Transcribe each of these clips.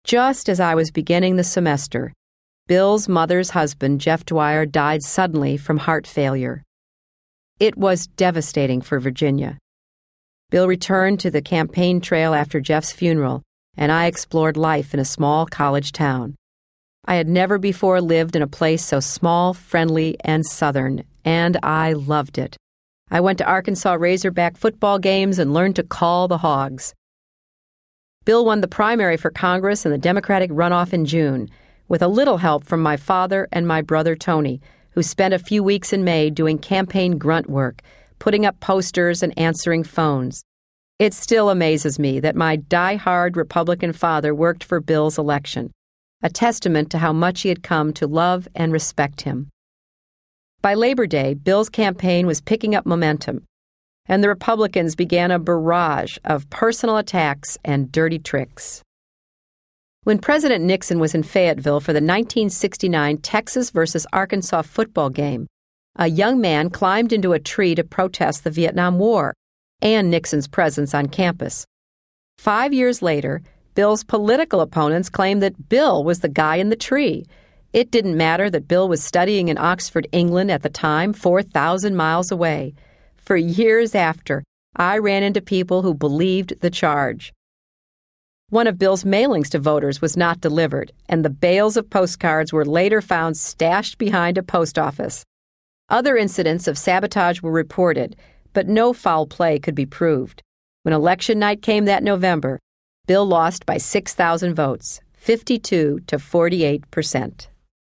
Just as I was beginning the semester, Bill's mother's husband, Jeff Dwyer, died suddenly from heart failure. It was devastating for Virginia. Bill returned to the campaign trail after Jeff's funeral, and I explored life in a small college town. I had never before lived in a place so small, friendly, and southern, and I loved it. I went to Arkansas Razorback football games and learned to call the Hogs. Bill won the primary for Congress and the Democratic runoff in June, with a little help from my father and my brother Tony, who spent a few weeks in May doing campaign grunt work, putting up posters and answering phones. It still amazes me that my die-hard Republican father worked for Bill's election, a testament to how much he had come to love and respect him. By Labor Day, Bill's campaign was picking up momentum, and the Republicans began a barrage of personal attacks and dirty tricks. When President Nixon was in Fayetteville for the 1969 Texas versus Arkansas football game, a young man climbed into a tree to protest the Vietnam War and Nixon's presence on campus. 5 years later, Bill's political opponents claimed that Bill was the guy in the tree. It didn't matter that Bill was studying in Oxford, England at the time, 4,000 miles away. For years after, I ran into people who believed the charge. One of Bill's mailings to voters was not delivered, and the bales of postcards were later found stashed behind a post office. Other incidents of sabotage were reported, but no foul play could be proved. When election night came that November, Bill lost by 6,000 votes, 52 to 48%.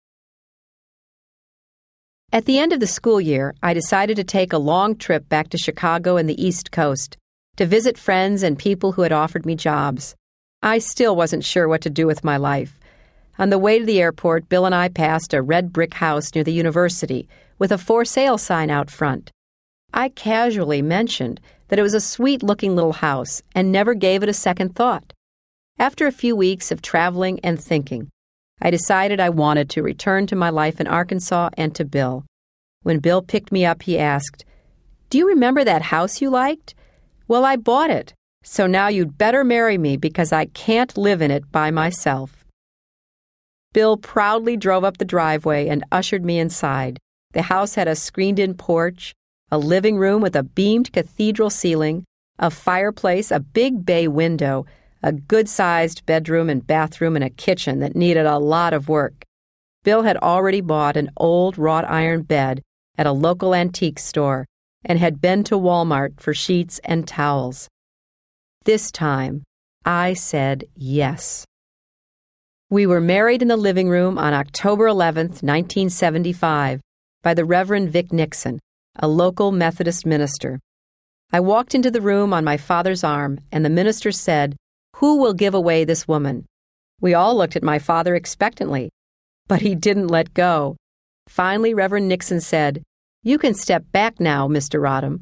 At the end of the school year, I decided to take a long trip back to Chicago and the East Coast to visit friends and people who had offered me jobs. I still wasn't sure what to do with my life. On the way to the airport, Bill and I passed a red brick house near the university with a for sale sign out front. I casually mentioned that it was a sweet-looking little house and never gave it a second thought. After a few weeks of traveling and thinking, I decided I wanted to return to my life in Arkansas and to Bill. When Bill picked me up, he asked, "Do you remember that house you liked? Well, I bought it, so now you'd better marry me because I can't live in it by myself." Bill proudly drove up the driveway and ushered me inside. The house had a screened-in porch, a living room with a beamed cathedral ceiling, a fireplace, a big bay window, a good-sized bedroom and bathroom, and a kitchen that needed a lot of work. Bill had already bought an old wrought iron bed at a local antique store and had been to Walmart for sheets and towels. This time, I said yes. We were married in the living room on October 11th, 1975, by the Reverend Vic Nixon, a local Methodist minister. I walked into the room on my father's arm, and the minister said, "Who will give away this woman?" We all looked at my father expectantly, but he didn't let go. Finally, Reverend Nixon said, "You can step back now, Mr. Rodham."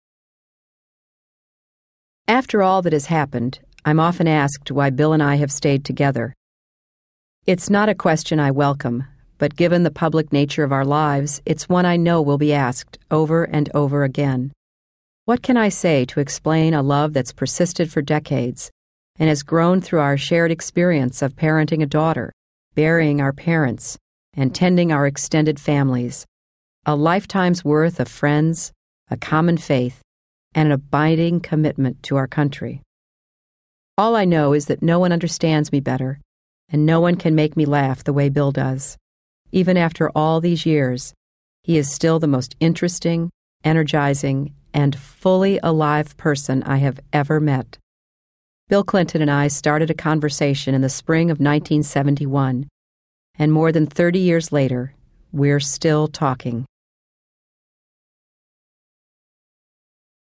After all that has happened, I'm often asked why Bill and I have stayed together. It's not a question I welcome, but given the public nature of our lives, it's one I know will be asked over and over again. What can I say to explain a love that's persisted for decades and has grown through our shared experience of parenting a daughter, burying our parents, and tending our extended families, a lifetime's worth of friends, a common faith, and an abiding commitment to our country? All I know is that no one understands me better, and no one can make me laugh the way Bill does. Even after all these years, he is still the most interesting, energizing, and fully alive person I have ever met. Bill Clinton and I started a conversation in the spring of 1971, and more than 30 years later, we're still talking.